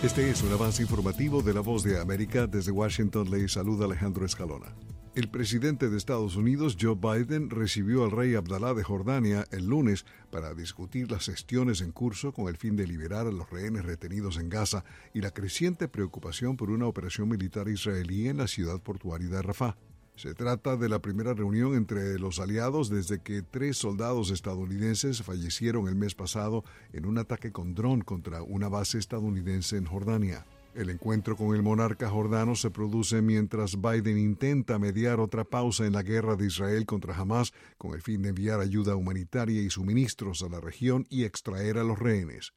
Este es un avance informativo de La Voz de América. Desde Washington le saluda Alejandro Escalona. El presidente de Estados Unidos, Joe Biden, recibió al rey Abdalá de Jordania el lunes para discutir las gestiones en curso con el fin de liberar a los rehenes retenidos en Gaza y la creciente preocupación por una operación militar israelí en la ciudad portuaria de Rafah. Se trata de la primera reunión entre los aliados desde que 3 soldados estadounidenses fallecieron el mes pasado en un ataque con dron contra una base estadounidense en Jordania. El encuentro con el monarca jordano se produce mientras Biden intenta mediar otra pausa en la guerra de Israel contra Hamás con el fin de enviar ayuda humanitaria y suministros a la región y extraer a los rehenes.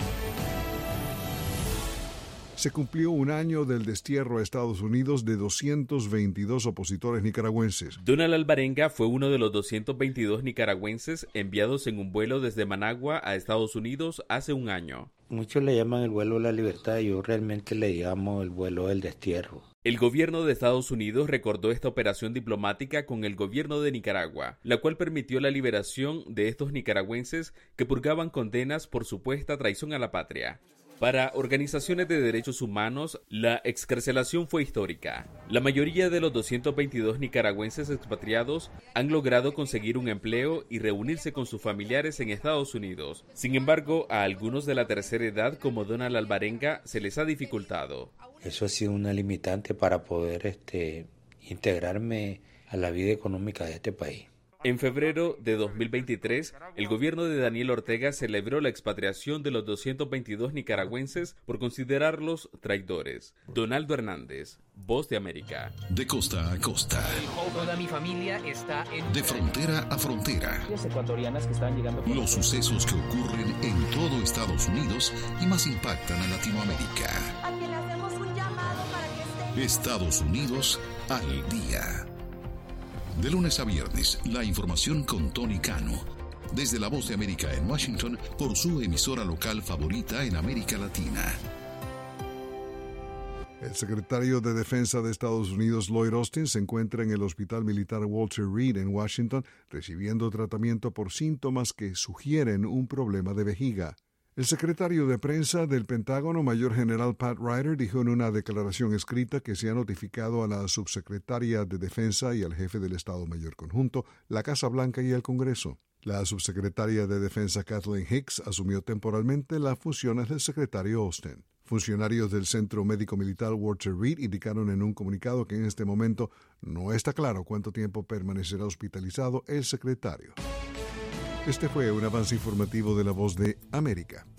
Se cumplió un año del destierro a Estados Unidos de 222 opositores nicaragüenses. Donald Alvarenga fue uno de los 222 nicaragüenses enviados en un vuelo desde Managua a Estados Unidos hace un año. Muchos le llaman el vuelo de la libertad, yo realmente le llamo el vuelo del destierro. El gobierno de Estados Unidos recordó esta operación diplomática con el gobierno de Nicaragua, la cual permitió la liberación de estos nicaragüenses que purgaban condenas por supuesta traición a la patria. Para organizaciones de derechos humanos, la excarcelación fue histórica. La mayoría de los 222 nicaragüenses expatriados han logrado conseguir un empleo y reunirse con sus familiares en Estados Unidos. Sin embargo, a algunos de la tercera edad, como Donald Alvarenga, se les ha dificultado. Eso ha sido una limitante para poder integrarme a la vida económica de este país. En febrero de 2023, el gobierno de Daniel Ortega celebró la expatriación de los 222 nicaragüenses por considerarlos traidores. Donaldo Hernández, Voz de América. De costa a costa. Toda mi familia está en... De frontera a frontera. Ecuatorianas que están llegando... Los sucesos que ocurren en todo Estados Unidos y más impactan a Latinoamérica. A quien hacemos un llamado para que esté... Estados Unidos al día. De lunes a viernes, la información con Tony Cano. Desde La Voz de América en Washington, por su emisora local favorita en América Latina. El secretario de Defensa de Estados Unidos, Lloyd Austin, se encuentra en el Hospital Militar Walter Reed en Washington, recibiendo tratamiento por síntomas que sugieren un problema de vejiga. El secretario de Prensa del Pentágono, Mayor General Pat Ryder, dijo en una declaración escrita que se ha notificado a la subsecretaria de Defensa y al jefe del Estado Mayor Conjunto, la Casa Blanca y el Congreso. La subsecretaria de Defensa, Kathleen Hicks, asumió temporalmente las funciones del secretario Austin. Funcionarios del Centro Médico Militar Walter Reed indicaron en un comunicado que en este momento no está claro cuánto tiempo permanecerá hospitalizado el secretario. Este fue un avance informativo de La Voz de América.